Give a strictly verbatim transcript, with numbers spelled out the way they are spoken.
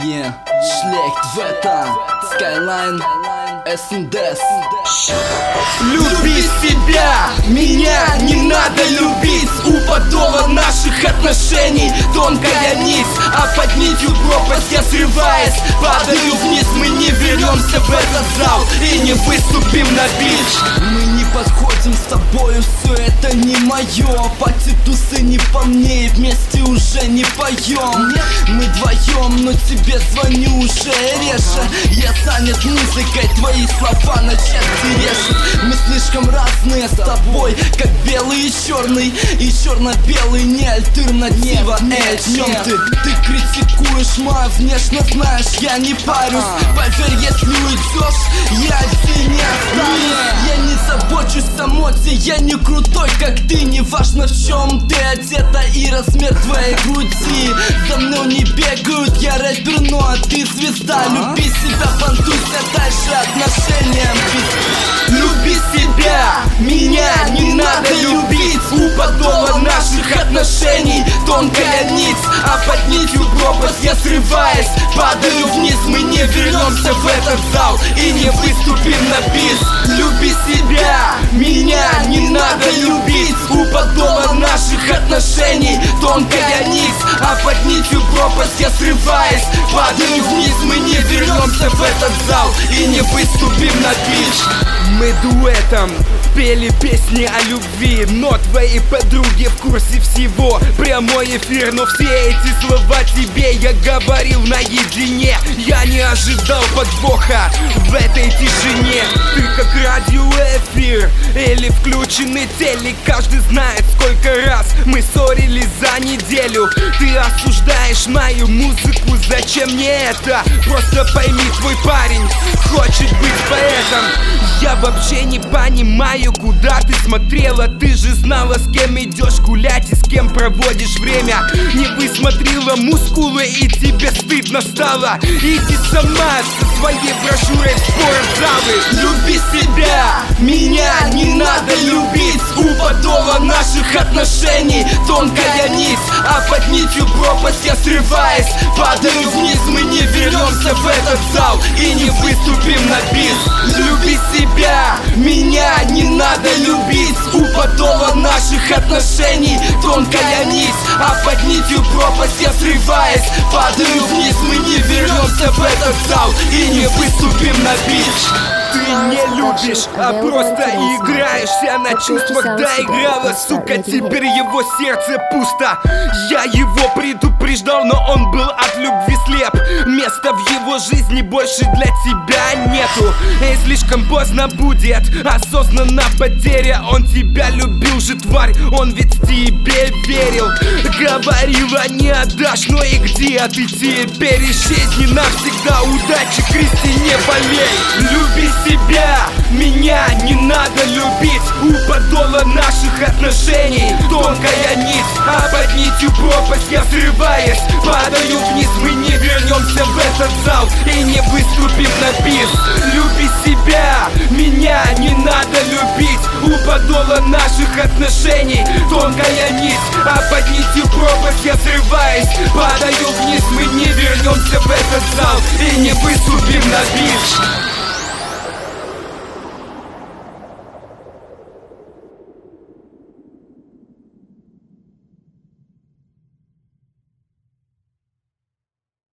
Yeah, schlecht Wetter, Skyline, эс эн дэ эс. Люби себя, меня не надо любить. У подола наших отношений тонкая нить, а под нитью пропасть я срываясь падаю вниз. Мы не вернемся в этот зал и не выступим на бич. Мы не подходим с тобою, все это не мое. Патитусы не по мне и вместе уже не поем. Мы вдвоем, но тебе звоню уже реже. Я занят музыкой, твои слова на части режут. Мы слишком разные с тобой, как белый и черный. И черно-белый не альтернатива. Эй, в чем ты? Ты критикуешь мою внешность, знаешь, я не парюсь. Поверь, если уйдешь, я здесь не останусь. Я не забочусь о моде, я не крутой, как ты. Не важно, в чем ты одета и размер твоей груди. За мной не бегают, я рэпер, ну а ты звезда. Люби себя, понтуйся дальше отношениям. Люби себя, меня не надо любить. У подола наших отношений тонкая нить, а под нитью пропасть я срываясь падаю вниз. Мы не вернемся в этот зал и не выступим на бис. Люби себя, меня не надо любить. У подола наших отношений тонкая нить, а под нитью пропасть я срываясь падаю вниз. Мы не вернемся в этот зал и не выступим на бич. Мы дуэтом пели песни о любви, но твои подруги в курсе всего. Прямой эфир, но все эти слова тебе я говорил наедине. Я не ожидал подвоха в этой тишине. Ты как радиоэфир или включенный телек. Каждый знает, сколько раз мы ссорились за неделю. Ты осуждаешь мою музыку, зачем мне это? Просто пойми, твой парень хочет быть поэтом. Я вообще не понимаю, куда ты смотрела. Ты же знала, с кем идешь гулять и с кем проводишь время. Не высмотрела мускулы и тебе стыдно стало. Иди сама со своей брошюрой в спортзалы. Люби себя, меня не надо любить. У подола наших отношений тонкая нить, а под нитью пропасть я срываясь падаю вниз. Мы не вернемся в этот зал и не выступим на бис. Люби себя, меня не надо любить. У подола наших отношений тонкая нить, а под нитью пропасть я срываясь падаю вниз. Мы не вернемся в этот зал и не выступим на бич. Ты не любишь, а просто играешься на чувствах. Доиграла, сука, теперь его сердце пусто. Я его предупреждал, но он был от любви слеп. Места в его жизни больше для тебя нету. И слишком поздно будет осознанно потеря. Он тебя любил же, тварь, он ведь тебе верил. Говорила, не отдашь, но и где ты теперь? Исчезни навсегда, удачи, Кристи, не болей. Люби себя, меня не надо любить. У подола наших отношений тонкая нить, а под нитью пропасть я срываясь падаю вниз. Мы не вернемся в этот зал и не выступим на бис. Люби себя, меня не надо любить. У подола наших отношений тонкая нить, а под нитью пропасть я срываясь падаю вниз. Мы не вернемся в этот зал и не выступим на бич.